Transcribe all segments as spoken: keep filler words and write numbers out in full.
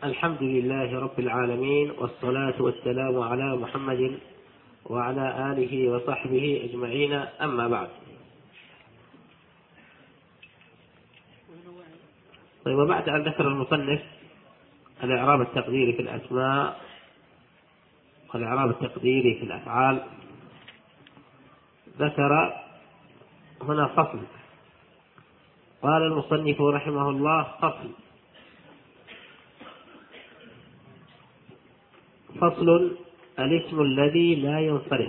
الحمد لله رب العالمين، والصلاة والسلام على محمد وعلى آله وصحبه أجمعين، أما بعد. طيب، وبعد أن ذكر المصنف الإعراب التقديري في الأسماء والإعراب التقديري في الأفعال، ذكر هنا فصل. قال المصنف رحمه الله: فصل فصل الاسم الذي لا ينصرف.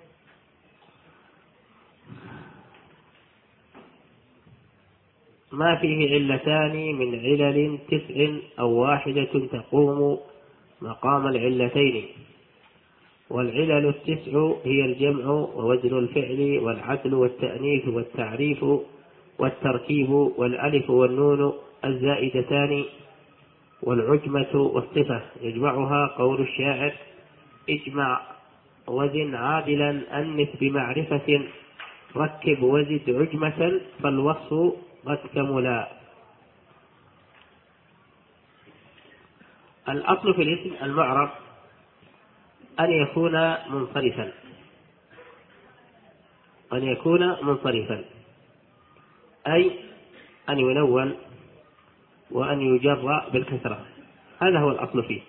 ما فيه علتان من علل تسع أو واحدة تقوم مقام العلتين، والعلل التسع هي الجمع ووزن الفعل والعدل والتأنيث والتعريف والتركيب والألف والنون الزائدتان والعجمة والصفة، يجمعها قول الشاعر: اجمع وزن عادلا أنث بمعرفة، ركب وزد عجمة فالوصف قد كملا. الأصل في الاسم المعرب أن يكون منصرفا أن يكون منصرفا أي أن ينون وأن يجر بالكسرة، هذا هو الأصل فيه.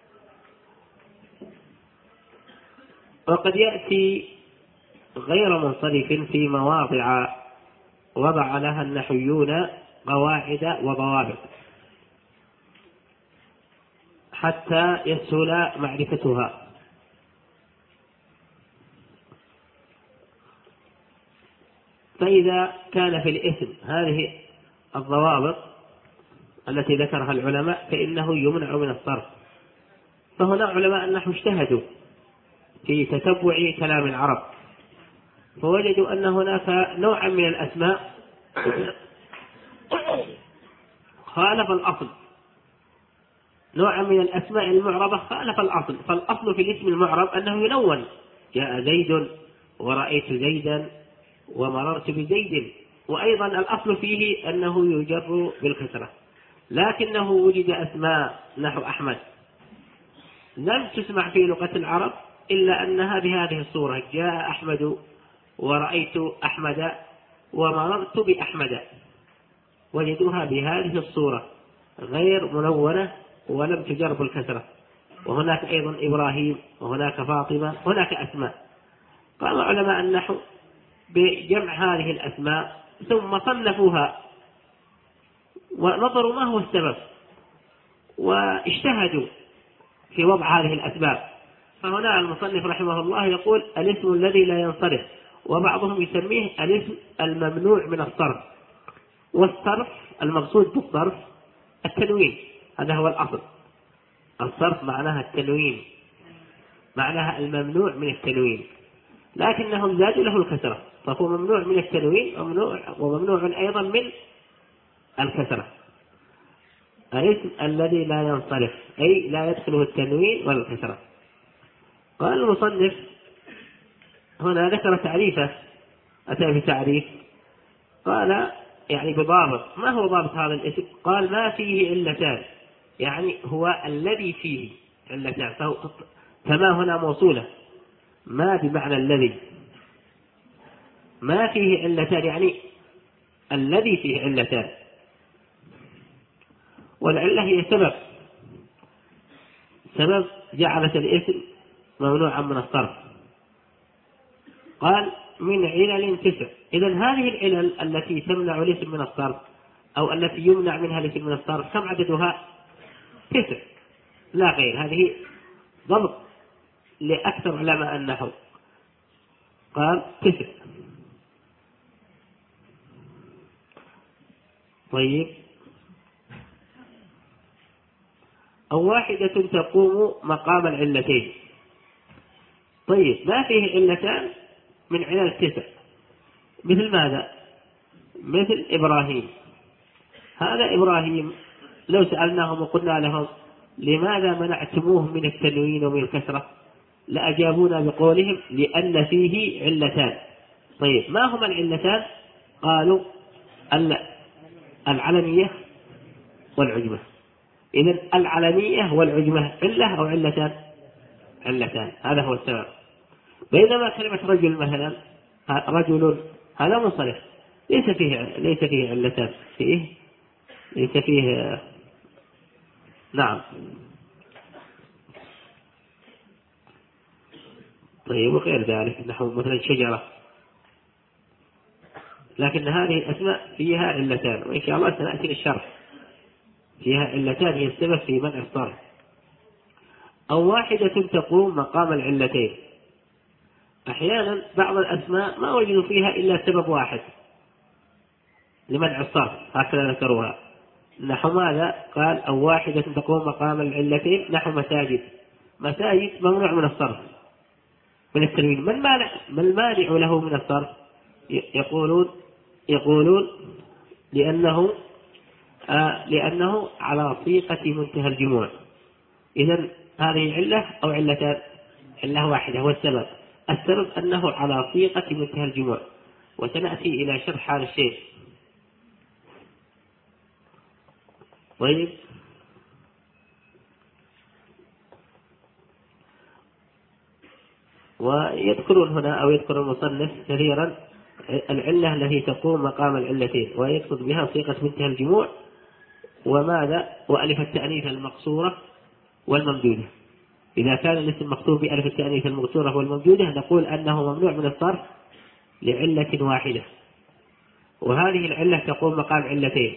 وقد يأتي غير منصرف في مواضع وضع لها النحويون قواعد وضوابط حتى يسهل معرفتها. فإذا كان في الاسم هذه الضوابط التي ذكرها العلماء فإنه يمنع من الصرف. فهنا علماء النحو اجتهدوا في تتبع كلام العرب، فوجدوا أن هناك نوعا من الأسماء خالف الأصل، نوعا من الأسماء المعربة خالف الأصل. فالأصل في الاسم المعرب أنه ينون: جاء زيد ورأيت زيدا ومررت بزيد. وأيضا الأصل فيه أنه يجر بالكسرة، لكنه وجد أسماء نحو أحمد لم تسمع في لغة العرب إلا أنها بهذه الصورة: جاء أحمد ورأيت أحمد ومررت بأحمد. وجدوها بهذه الصورة غير منونة ولم تجر بالكسرة. وهناك أيضا إبراهيم وهناك فاطمة، هناك أسماء. قام علماء النحو بجمع هذه الأسماء ثم صنفوها ونظروا ما هو السبب واجتهدوا في وضع هذه الأسباب. فهنا المصنف رحمه الله يقول: الاسم الذي لا ينصرف، وبعضهم يسميه الاسم الممنوع من الصرف. والصرف المقصود بالصرف التنوين، هذا هو الأصل. الصرف معناها التنوين، معناها الممنوع من التنوين، لكنهم زادوا له الكسرة، فهو ممنوع من التنوين وممنوع, وممنوع أيضا من الكسرة. الاسم الذي لا ينصرف أي لا يدخله التنوين ولا الكسرة. قال المصنف هنا ذكر تعريفه، أتى بتعريف، قال يعني بضابط. ما هو ضابط هذا الاسم؟ قال: ما فيه علتان، يعني هو الذي فيه علتان. فما هنا موصولة، ما بمعنى الذي، ما فيه علتان يعني الذي فيه علتان. والعلة هي سبب سبب جعلت الاسم ممنوعا من الصرف. قال: من علل تسع. إذن هذه العلل التي تمنع الاسم من الصرف أو التي يمنع منها الاسم من الصرف كم عددها؟ تسع لا غير. هذه ضبط لأكثر علماء النحو، قال تسع. طيب، أو واحدة تقوم مقام العلتين. طيب، ما فيه علتان من علل تسع، مثل ماذا؟ مثل إبراهيم. هذا إبراهيم لو سألناهم وقلنا لهم: لماذا منعتموه من التنوين ومن الكسرة؟ لأجابونا بقولهم: لأن فيه علتان. طيب، ما هما العلتان؟ قالوا: العلنية والعجمة. إذن العلمية والعجمة علة أو علتان؟ علتان، هذا هو السبب. بينما كلمة رجل مثلا، رجل هذا منصرف ليس فيه ليس فيه علتان، فيه ليس فيه نعم. طيب وغير ذلك نحو مثلا شجرة، لكن هذه الأسماء فيها علتان، وإن شاء الله سنأتي للشرح. فيها علتان هي السبب في منع الصرف. أو واحدة تقوم مقام العلتين. أحيانا بعض الأسماء ما وجدوا فيها إلا سبب واحد لمنع الصرف، هكذا ذكروها. نحو ماذا؟ قال أو واحدة تقوم مقام العلتين، نحو مساجد. مساجد ممنوع من الصرف من التنوين. ما المانع ما المانع له من الصرف؟ يقولون يقولون لأنه آه لأنه على صيغة منتهى الجموع. إذن هذه علة أو علتان؟ علة واحدة. هو السبب السبب أنه على صيغة منتهى الجموع، وسنأتي إلى شرح هذا الشيء. طيب ويذكرون هنا أو يذكر المصنف كثيرا العلة التي تقوم مقام العلتين، ويقصد بها صيغة منتهى الجموع وماذا؟ وألف التأنيث المقصورة والممدودة. إذا كان الاسم مكتوب بألف التأنيث المقصورة والممدودة نقول أنه ممنوع من الصرف لعلة واحدة، وهذه العلة تقوم مقام علتين.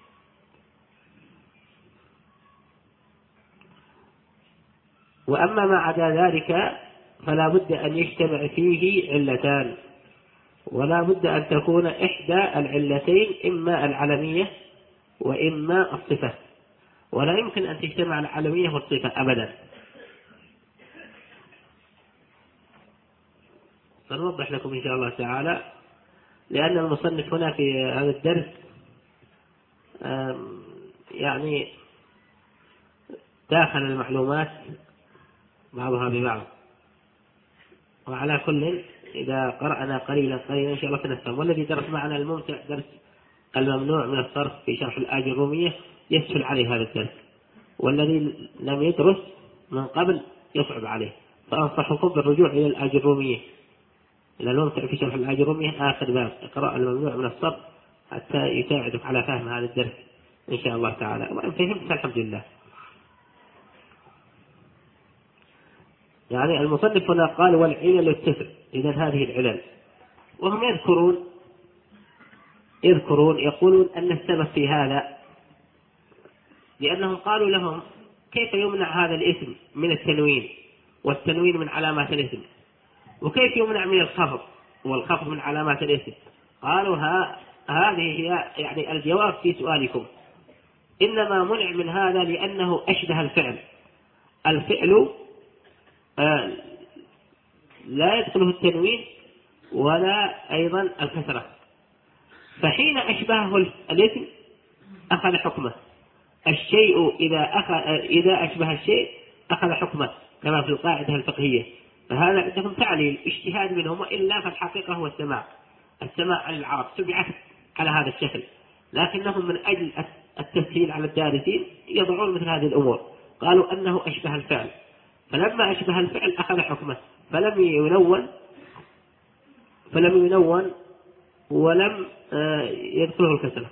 وأما ما عدا ذلك فلا بد أن يجتمع فيه علتان، ولا بد أن تكون إحدى العلتين إما العلمية وإما الصفة، ولا يمكن أن تجتمع العلمية والصفة أبدا. سنوضح لكم إن شاء الله تعالى، لأن المصنف هنا في هذا الدرس يعني داخل المعلومات بعضها ببعض، وعلى كل إذا قرأنا قليلا قليلا إن شاء الله سنفهم. والذي درس معنا الممتع درس الممنوع من الصرف في شرح الآية الرومية يسهل عليه هذا الدرس، والذي لم يدرس من قبل يصعب عليه. فأنصحكم بالرجوع إلى الآية الرومية، إلى الممتع في شرح الآية الرومية آخر باب اقرأ الممنوع من الصرف حتى يساعدك على فهم هذا الدرس إن شاء الله تعالى. وإن فهمت الحمد لله. يعني المصنف هنا قال والعلل التسع. إذن هذه العلل، وهم يذكرون يذكرون يقولون أن السبب في هذا لأنهم قالوا لهم كيف يمنع هذا الاسم من التنوين، والتنوين من علامات الاسم، وكيف يمنع من الخفض، والخفض من علامات الاسم. قالوا ها هذه هي يعني الجواب في سؤالكم. إنما منع من هذا لأنه أشبه الفعل. الفعل آه لا يدخله التنوين ولا أيضا الكسرة، فحين أشبهه الاسم أخذ حكمه. الشيء إذا أخذ إذا أشبه الشيء أخذ حكمه كما في القاعدة الفقهية. فهذا عندهم تعليل اجتهاد منهم، إلا فالحقيقة هو السماع. السماع عن العرب سمعت على هذا الشكل، لكنهم من أجل التسهيل على الدارسين يضعون مثل هذه الأمور. قالوا أنه أشبه الفعل، فلما أشبه الفعل أخذ حكمه، فلم ينون فلم ينون ولم يدخله الكسرة.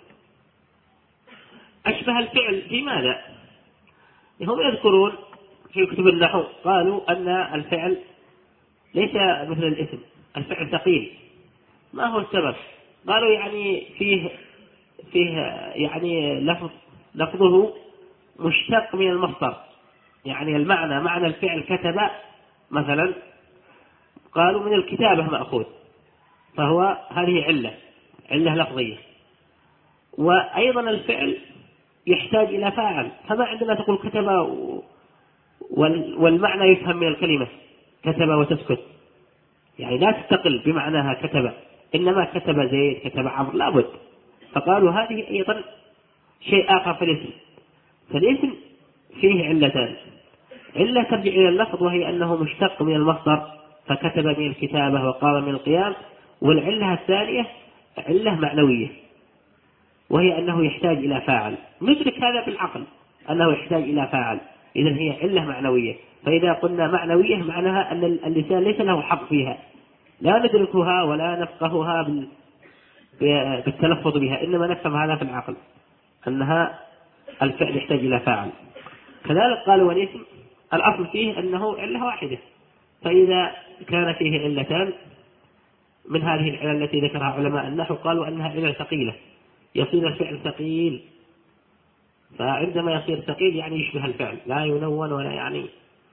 أشبه الفعل في ماذا؟ هم يذكرون في كتب النحو قالوا أن الفعل ليس مثل الاسم، الفعل ثقيل. ما هو السبب؟ قالوا يعني فيه فيه يعني لفظ لفظه مشتق من المصدر، يعني المعنى معنى الفعل كتب مثلا، قالوا من الكتابة مأخوذ، فهو هذه علة علة لفظية. وأيضا الفعل يحتاج إلى فاعل، فما عندنا تقول كتب والمعنى يفهم من الكلمة كتب وتسكت، يعني لا تستقل بمعناها كتب، إنما كتب زيد كتب عمرو لابد. فقالوا هذه أيضا شيء آخر في الاسم. فالاسم فيه علتان، علة ترجع إلى اللفظ وهي أنه مشتق من المصدر فكتب من الكتابة وقام من القيام، والعلة الثانية علة معنوية وهي أنه يحتاج إلى فاعل. ندرك هذا بالعقل، أنه يحتاج إلى فاعل، إذن هي علة معنوية. فإذا قلنا معنوية معناها أن اللسان ليس له حق فيها، لا ندركها ولا نفقهها بالتلفظ بها، إنما نفهم هذا في العقل أنها الفعل يحتاج إلى فاعل. كذلك قالوا والاسم الأصل فيه أنه علة واحدة، فإذا كان فيه علتان من هذه العلل التي ذكرها علماء النحو قالوا أنها علل ثقيلة، يصير الفعل ثقيل. فعندما يصير ثقيل يعني يشبه الفعل، لا ينون ولا يعني.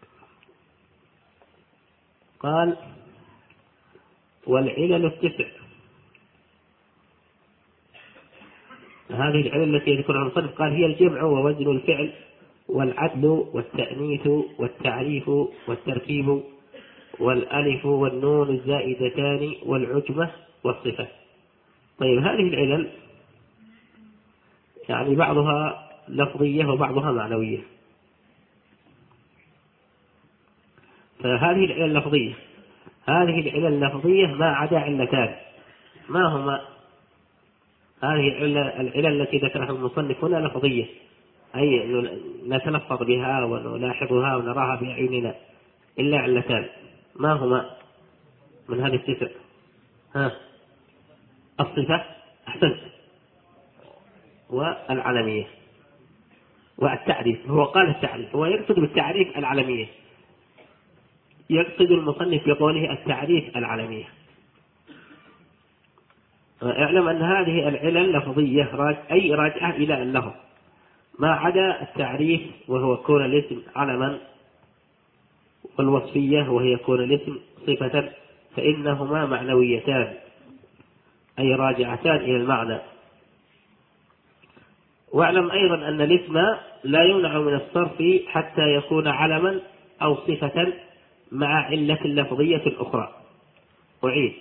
قال والعلل التسع، هذه العلل التي يذكرها المصنف قال هي الجمع ووزن الفعل والعدل والتأنيث والتعريف والتركيب والألف والنون الزائدتان والعجمة والصفة. طيب هذه العلل يعني بعضها لفظية وبعضها معنوية. فهذه العلل اللفظية هذه العلل اللفظية ما عدا علتان، ما هما؟ هذه العلل التي ذكرها المصنف هنا لفظية، أي نتلفظ بها ونلاحظها ونراها بأعيننا، إلا علتان. ما هما من هذه التسع؟ ها الصفة، أحسنت، والعلمية والتعريف. هو قال التعريف، هو يقصد بالتعريف العلمية، يقصد المصنف بقوله التعريف العلمية. اعلم أن هذه العلل لفظية أي راجعة إلى اللفظ، ما عدا التعريف وهو كون الاسم علما، والوصفية وهي كون الاسم صفة، فإنهما معنويتان أي راجعتان إلى المعنى. واعلم أيضا أن الاسم لا يمنع من الصرف حتى يكون علما أو صفة مع علة لفظية أخرى. أعيد،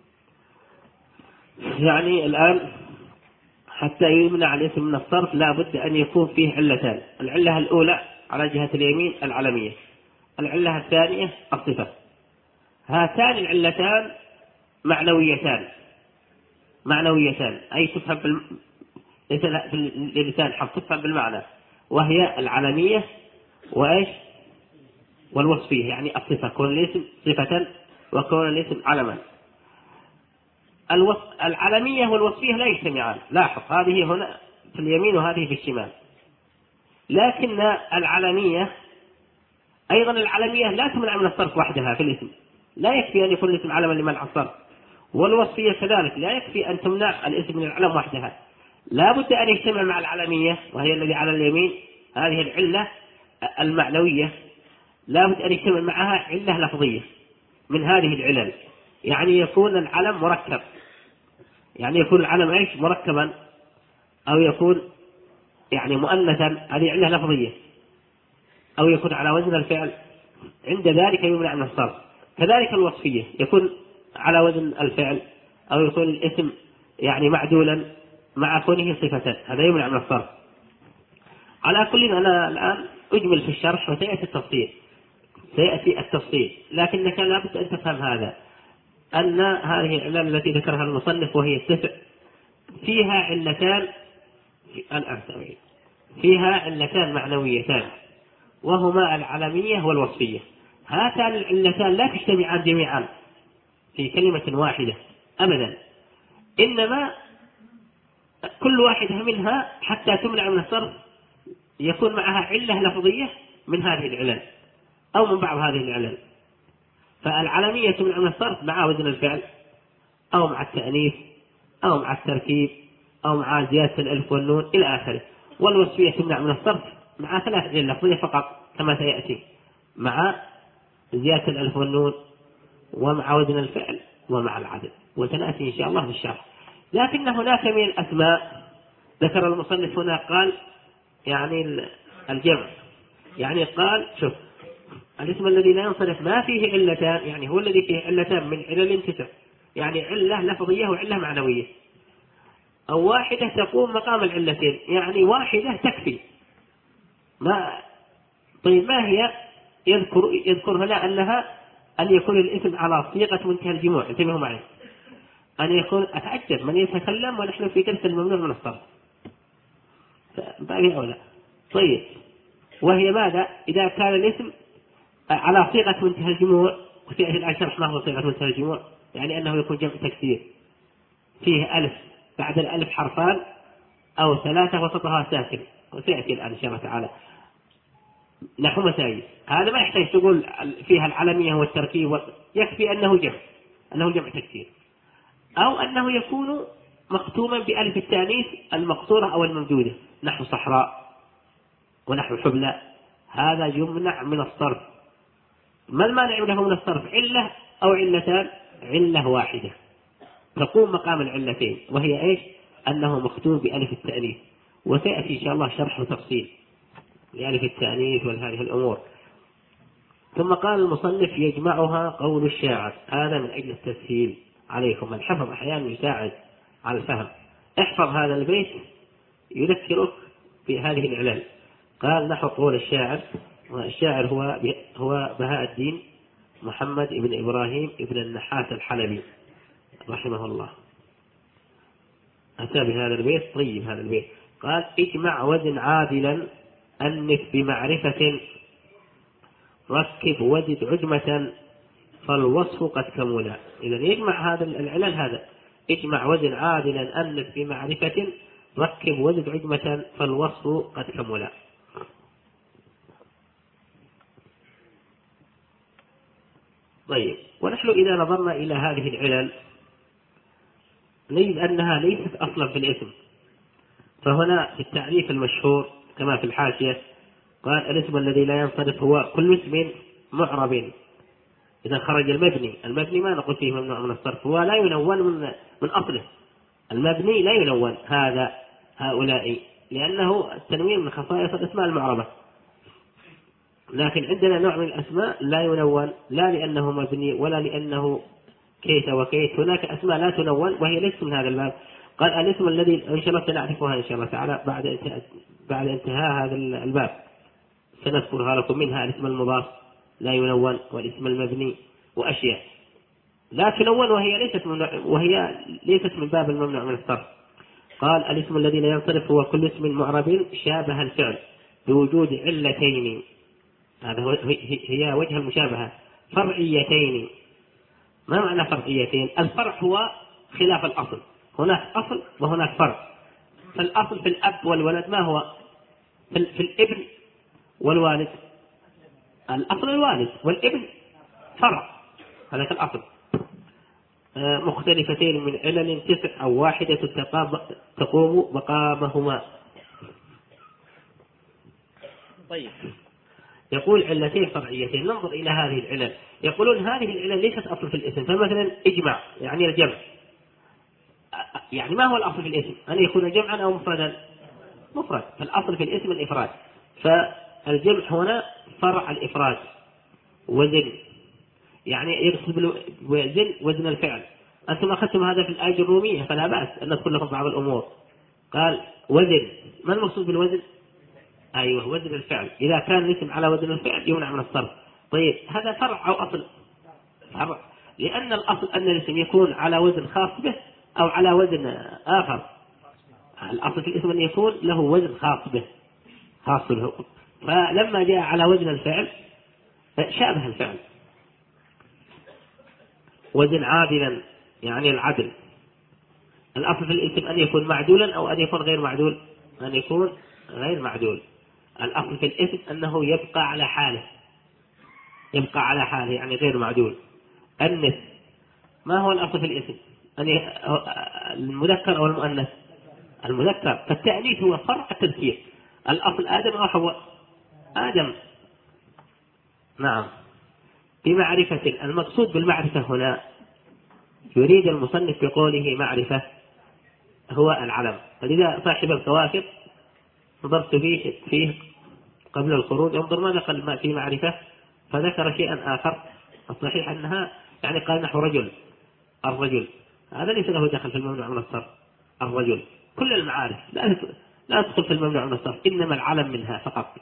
يعني الآن حتى يمنع الاسم من الصرف لا بد أن يكون فيه علتان. العلة الأولى على جهة اليمين العلمية، العلة الثانية الصفة. هاتان العلتان معنويتان معنويتان أي تفهم بالم... ليس في اللسان حق، تفهم بالمعنى، وهي العلمية وإيش والوصفية، يعني الصفة، كون الاسم صفة وكون الاسم علما. العلمية والوصفية لا يجتمعان، لاحظ هذه هنا في اليمين وهذه في الشمال. لكن العلمية أيضا العلمية لا تمنع من الصرف وحدها في الاسم، لا يكفي أن يكون الاسم علما لمنع الصرف. والوصفية كذلك لا يكفي أن تمنع الاسم من العلم وحدها، لا بد أن يجتمع مع العلمية وهي الذي على اليمين، هذه العلة المعنوية لا بد أن يجتمع معها علة لفظية من هذه العلل، يعني يكون العلم مركب، يعني يكون العلم ايش مركبا، أو يكون يعني مؤنثا، هذه علة لفظية، أو يكون على وزن الفعل، عند ذلك يمنع من الصرف. كذلك الوصفية يكون على وزن الفعل، أو يكون الاسم يعني معدولا مع كونه صفة، هذا يمنع من الصرف. على كل أنا الآن أجمل في الشرح وسيأتي التفصيل سيأتي التفصيل لكنك لابد أن تفهم هذا، أن هذه العلل التي ذكرها المصنف وهي التسع فيها علتان الأرسمين فيها علتان معنويتان، وهما العلمية والوصفية. هاتان العلتان لا تجتمعان جميعا في كلمة واحدة أبدا، إنما كل واحدة منها حتى تمنع من الصرف يكون معها علة لفظية من هذه العلل أو من بعض هذه العلل. فالعلمية تمنع من الصرف مع وزن الفعل، أو مع التأنيث، أو مع التركيب، أو مع زيادة الألف والنون إلى آخره. والوصفية تمنع من الصرف مع ثلاث علل لفظية فقط كما سيأتي، مع زيادة الألف والنون ومع وزن الفعل ومع العدد، وسنأتي إن شاء الله بالشرح. لكن هناك من الأسماء ذكر المصنف هنا قال يعني الجمع، يعني قال شوف الاسم الذي لا ينصرف ما فيه علتان، يعني هو الذي فيه علتان من علل تسع، يعني علة لفظية وعلة معنوية، أو واحدة تقوم مقام العلتين، يعني واحدة تكفي. ما طيب ما هي؟ يذكر يذكر هنا أنها أن يكون الاسم على صيغة منتهى الجموع، انتبهوا معي، أن يكون أتعجب من يتكلم ونحن في درس الممنوع من الصرف، باقي أولى. طيب وهي ماذا؟ إذا كان الاسم على صيغة منتهى الجموع، وسيأتي الآن شرح ما هو صيغة منتهى الجموع، يعني أنه يكون جمع تكسير فيه ألف بعد الألف حرفان أو ثلاثة وسطها ساكن، وسيأتي الآن إن شاء الله تعالى نحو مساجد. هذا ما يحتاج تقول فيها العلمية والتركيب، يكفي أنه جمع، أنه جمع تكسير، أو أنه يكون مختوما بألف التانيث المقصورة أو الممدودة نحو صحراء ونحو حبلى، هذا يمنع من الصرف. ما المانع له من الصرف؟ علة أو علتان؟ علة واحدة تقوم مقام العلتين، وهي إيش؟ أنه مختوم بألف التأنيث، وسيأتي إن شاء الله شرح وتفصيل لألف التأنيث وهذه الأمور. ثم قال المصنف يجمعها قول الشاعر، هذا من أجل التسهيل عليكم، الحفظ أحيانا يساعد على الفهم. احفظ هذا البيت يذكرك بهذه العلل. قال نحو قول الشاعر، والشاعر هو هو بهاء الدين محمد بن إبراهيم بن النحاس الحلبي رحمه الله، أتى بهذا البيت. طيب هذا البيت قال اجمع وزن عادلا أنف بمعرفة ركب وزد عجمة فالوصف قد كملا. إذا يجمع هذا العلل، هذا اجمع وزن عادلا أنف بمعرفة ركب وزد عجمة فالوصف قد كملا. طيب، ونحن إذا نظرنا إلى هذه العلل نجد أنها ليست أصلا في الاسم. فهنا في التعريف المشهور كما في الحاشية قال الاسم الذي لا ينصرف هو كل اسم معرب إذا خرج المبني. المبني ما نقول فيه ممنوع من الصرف، هو لا ينون من من أصله. المبني لا ينون هذا هؤلاء، لأنه التنوين من خصائص الأسماء المعربة. لكن عندنا نوع من الأسماء لا ينون، لا لأنه مبني ولا لأنه كيت وكيت. هناك أسماء لا تنون وهي ليست من هذا الباب. قال الاسم الذي إن شاء الله سنعرفها إن شاء الله تعالى بعد انتهاء بعد انتهاء هذا الباب، سنذكرها لكم. منها الاسم المضاف لا ينون، والاسم المبني، وأشياء لا تنون وهي ليست من وهي ليست من باب الممنوع من الصرف. قال الاسم الذي لا ينصرف هو كل اسم معرب شابه الفعل بوجود علتين، هذا هي وجه المشابهة، فرعيتين. ما معنى فرعيتين؟ الفرع هو خلاف الأصل، هناك أصل وهناك فرع. فالأصل في الأب والولد ما هو؟ في الابن والوالد الأصل الوالد، والابن فرع، هذا الأصل. مختلفتين من علل تسع أو واحدة تقوم مقامهما. طيب، يقول علتين فرعيتين. ننظر إلى هذه العلل. يقولون هذه العلل ليست أصل في الاسم. فمثلا اجمع يعني الجمع، يعني ما هو الأصل في الاسم؟ أن يكون جمعا أو مفردا؟ مفرد. فالأصل في الاسم الإفراد، فالجمع هنا فرع الإفراد. وزن يعني يقصد بالوزن وزن الفعل. أنتم أخذتم هذا في الآية الرومية فلا بأس أن ندخل لكم بعض الأمور. قال وزن، ما المقصود بالوزن؟ أيوه، وزن الفعل. إذا كان الاسم على وزن الفعل يمنع من الصرف. طيب، هذا فرع أو أصل؟ فرع، لأن الأصل أن الاسم يكون على وزن خاص به أو على وزن آخر. الأصل في الاسم أن يكون له وزن خاص به، خاص له. فلما جاء على وزن الفعل شابه الفعل. وزن عادلا يعني العدل. الأصل في الاسم أن يكون معدولا أو أن يكون غير معدول؟ أن يكون غير معدول. الأصل في الاسم أنه يبقى على حاله، يبقى على حاله يعني غير معدول. النث، ما هو الأصل في الاسم؟ أن المذكر أو المؤنث؟ المذكر. فالتأنيث هو فرع التذكير. الأصل آدم أو حواء؟ آدم. نعم. بمعرفة، المقصود بالمعرفة هنا يريد المصنف بقوله معرفة هو العلم. فلذا صاحب الكواكب نظرت فيه, فيه قبل الخروج انظر ما دخل في معرفة فذكر شيئا آخر. الصحيح أنها يعني قال نحو رجل، الرجل هذا ليس له دخل في الممنوع من الصرف. الرجل كل المعارف لا لا تدخل في الممنوع من الصرف، إنما العلم منها فقط.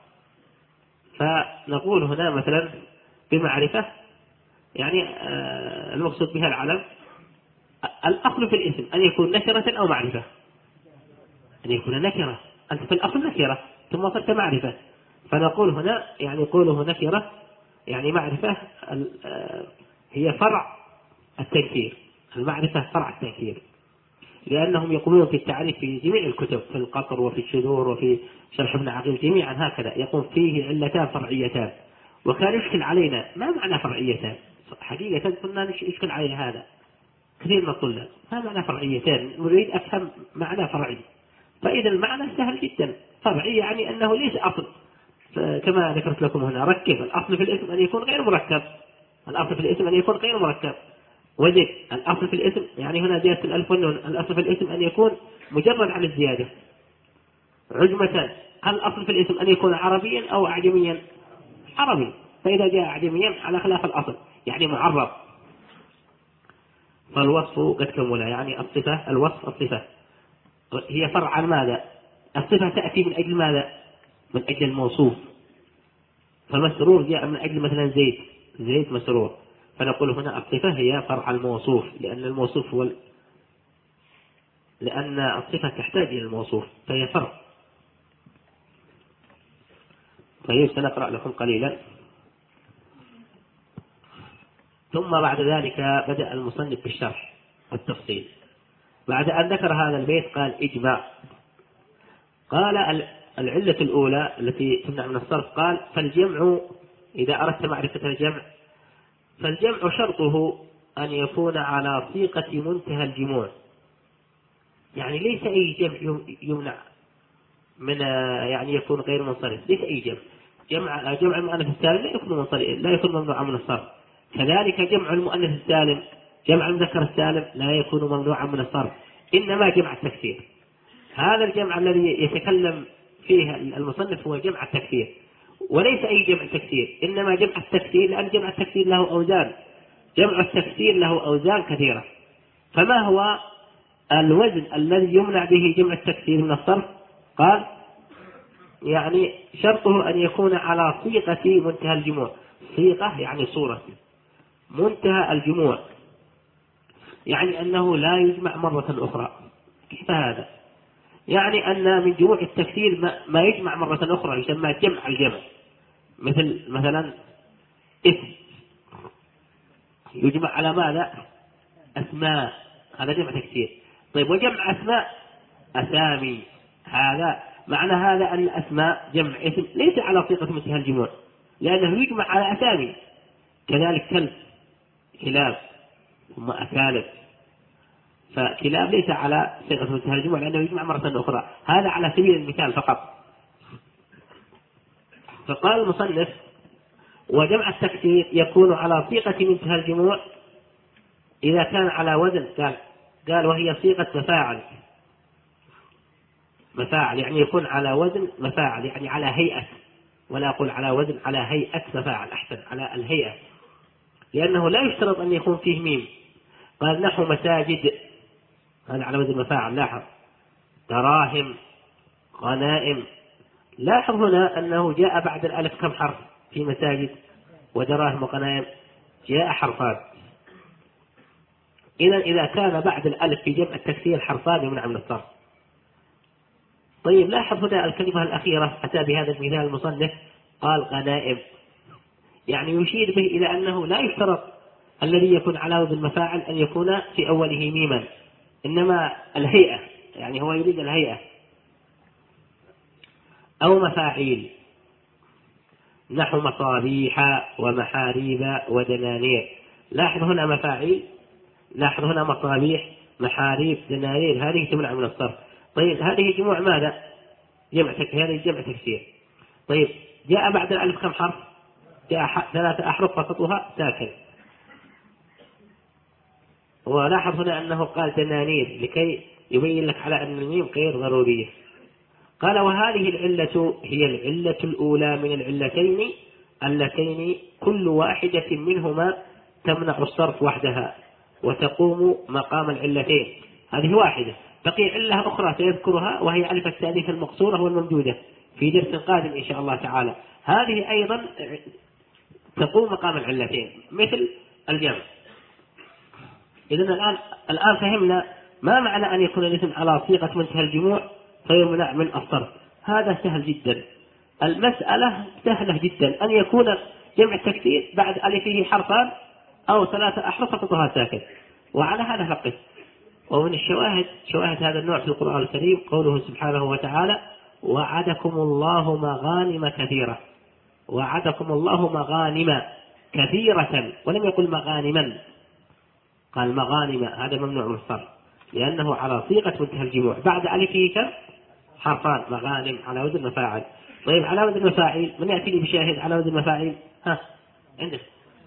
فنقول هنا مثلا بمعرفة يعني آه المقصود بها العلم. الأصل في الاسم أن يكون نكرة أو معرفة. أن يكون نكرة، أنت في الأصل نكرة ثم صرت معرفة. فنقول هنا يعني قوله نكرة يعني معرفة هي فرع التنكير، المعرفة فرع التنكير، لأنهم يقولون في التعريف في جميع الكتب، في القطر وفي الشذور وفي شرح ابن عقيل جميعا هكذا يقول فيه علتان فرعيتان. وكان يشكل علينا ما معنى فرعيتان، حقيقة كنا يشكل علينا هذا كثير من الطلاب، ما معنى فرعيتان، نريد أفهم معنى فرعي. فإذا المعنى سهل جدا، فرعي يعني أنه ليس أصل، كما ذكرت لكم هنا ركب الأصل في الاسم أن يكون غير مركب، الأصل في الاسم أن يكون غير مركب. وزد الأصل في الاسم يعني هنا زيادة الألف والنون، الأصل في الاسم أن يكون مجرد عن الزيادة. عجمة الأصل في الاسم أن يكون عربيا أو أعجميا، عربي، فإذا جاء أعجميا على خلاف الأصل يعني معرب. فالوصف قد كمل يعني الصفة، الوصف الصفة هي فرع عن ماذا؟ الصفة تأتي من أجل ماذا؟ من أجل الموصوف. فالمسرور جاء من أجل مثلا زيت، زيت مسرور، فنقول هنا الصفة هي فرع الموصوف، لأن الموصوف هو ال... لأن الصفة تحتاج إلى الموصوف فهي فرع. طيب سنقرأ لكم قليلا. ثم بعد ذلك بدأ المصنف بالشرح والتفصيل. بعد أن ذكر هذا البيت قال إجماع. قال العلة الأولى التي تمنع من الصرف قال فالجمع إذا أردت معرفة الجمع فالجمع شرطه أن يكون على صيغة منتهى الجموع، يعني ليس أي جمع يمنع من يعني يكون غير منصرف، ليس أي جمع، جمع جمع المؤنث السالم لا يكون منصرف، لا يكون ممنوعا من الصرف. كذلك جمع المؤنث السالم جمع المذكر السالم لا يكون ممنوعا من الصرف، إنما جمع التكسير. هذا الجمع الذي يتكلم فيه المصنف هو جمع التكسير، وليس أي جمع تكسير، إنما جمع التكسير، لأن جمع التكسير له أوزان، جمع التكسير له أوزان كثيرة. فما هو الوزن الذي يمنع به جمع التكسير من الصرف؟ قال يعني شرطه أن يكون على صيغة منتهى الجموع، صيغة يعني صورة، منتهى الجموع يعني أنه لا يجمع مرة أخرى. كيف هذا؟ يعني أن من جموع التكسير ما يجمع مرة أخرى يسمى جمع الجمع، مثل مثلا اسم يجمع على ماذا؟ أسماء، هذا جمع تكسير. طيب وجمع أسماء أسامي، هذا معنى هذا أن الأسماء جمع اسم ليس على صيغة منتهى الجموع لأنه يجمع على أسامي. كذلك كلب، كلاب، ثم أكالب، فكلاب ليس على صيغة منتهى الجموع لأنه يجمع مرة أخرى، هذا على سبيل المثال فقط. فقال المصنف وجمع التكسير يكون على صيغة منتهى الجموع إذا كان على وزن، قال قال وهي صيغة مفاعل، مفاعل يعني يكون على وزن مفاعل يعني على هيئة، ولا أقول على وزن، على هيئة مفاعل أحسن، على الهيئة، لأنه لا يشترط أن يكون فيه ميم. قال نحو مساجد، هذا على وزن مفاعل، لاحظ دراهم، غنائم. لاحظ هنا أنه جاء بعد الألف كم حرف في مساجد ودراهم وغنائم؟ جاء حرفان. إذا إذا كان بعد الألف في جمع التكسير حرفان يمنع من الصرف. طيب لاحظ هنا الكلمة الأخيرة أتى بهذا المثال المصنف قال غنائم، يعني يشير به إلى أنه لا يشترط الذي يكون على وزن مفاعل أن يكون في أوله ميما، إنما الهيئة، يعني هو يريد الهيئة. أو مفاعيل نحو مصابيح ومحاريب ودنانير. لاحظ هنا مفاعيل، لاحظ هنا مصابيح، محاريب، دنانير، هذه تمنع من الصرف. طيب هذه جموع ماذا؟ جمع تكسير، هذه جمع تكسير. طيب جاء بعد الألف كم حرف؟ جاء ثلاثة أحرف وسطها ساكن. ولاحظ هنا أنه قال دنانير لكي يبين لك على أن الميم غير ضرورية. قال وهذه العلة هي العلة الأولى من العلتين اللتين كل واحدة منهما تمنع الصرف وحدها وتقوم مقام العلتين. هذه واحدة، بقي علة أخرى سيذكرها وهي ألف التأنيث المقصورة والممدودة في درس قادم إن شاء الله تعالى. هذه أيضا تقوم مقام العلتين مثل الجمع. إذن الآن الآن فهمنا ما معنى أن يكون الاسم على صيغة منتهى الجموع فيمنع من الصرف. هذا سهل جدا، المسألة سهلة جدا أن يكون جمع التكسير بعد ألفه حرفان أو ثلاثة أحرف فقطها ساكن، وعلى هذا فقط. ومن الشواهد شواهد هذا النوع في القرآن الكريم قوله سبحانه وتعالى: وعدكم الله مغانم كثيرة. وعدكم الله مغانم كثيرة، ولم يقل مغانما، قال مغانم. هذا ممنوع من الصرف لأنه على صيغة منتهى الجموع، بعد ألفه كم حرفان، مغانم على وزن مفاعل. طيب على وزن المفاعيل من يأتي لي بشاهد على وزن المفاعيل؟ ها عندك.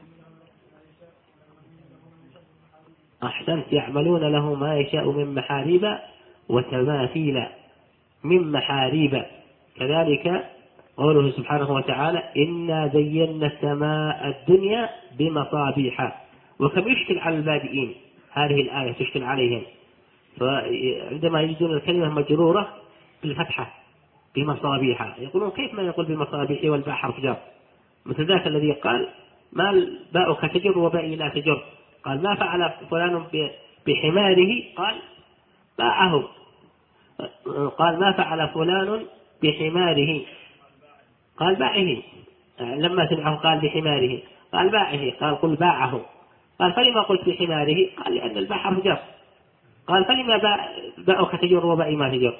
أحسنت. يعملون له ما يشاء من محاريب وتماثيل، من محاريب. كذلك قوله سبحانه وتعالى: إنا زينا السماء الدنيا بمصابيح. وكم يشكل على البادئين هذه الآية، تشكل عليهم، فعندما يجدون الكلمة مجرورة بالفتحة بمصابيح يقولون كيف ما يقول بمصابيح والباء حرف جر، مثل ذاك الذي قال: ما الباء تجر وباء لا تجر. قال: ما فعل فلان بحماره؟ قال: باعه. قال: ما فعل فلان بحماره؟ قال: باعه. لما سمعه قال بحماره قال باعه. قال: قل باعه. قال: فلما قلت بحماره؟ قال: لأن الباء حرف جر. قال: فلما باءك تجر وباء ما تجر؟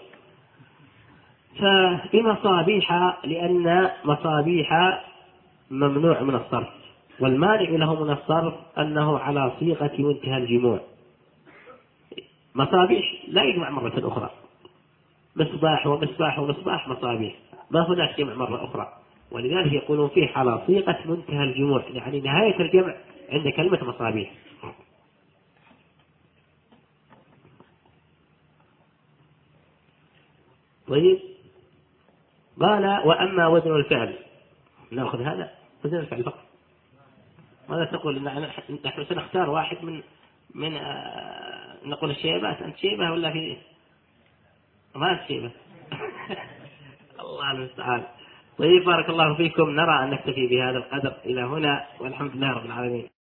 فبمصابيح، لأن مصابيح ممنوع من الصرف، والمانع له من الصرف أنه على صيغة منتهى الجموع. مصابيح لا يجمع مرة أخرى، مصباح ومصباح ومصباح مصابيح، ما هناك جمع مرة أخرى، ولذلك يقولون فيه على صيغة منتهى الجموع، يعني نهاية الجمع عند كلمة مصابيح. طيب قال: وأما وزن الفعل، نأخذ هذا وزن الفعل فقط. ماذا تقول؟ نحن سنختار واحد من من آه نقول الشيبات. أنت شيبة ولا في ما أنت شيبة؟ الله المستعان. طيب بارك الله فيكم. نرى أن نكتفي بهذا القدر إلى هنا، والحمد لله رب العالمين.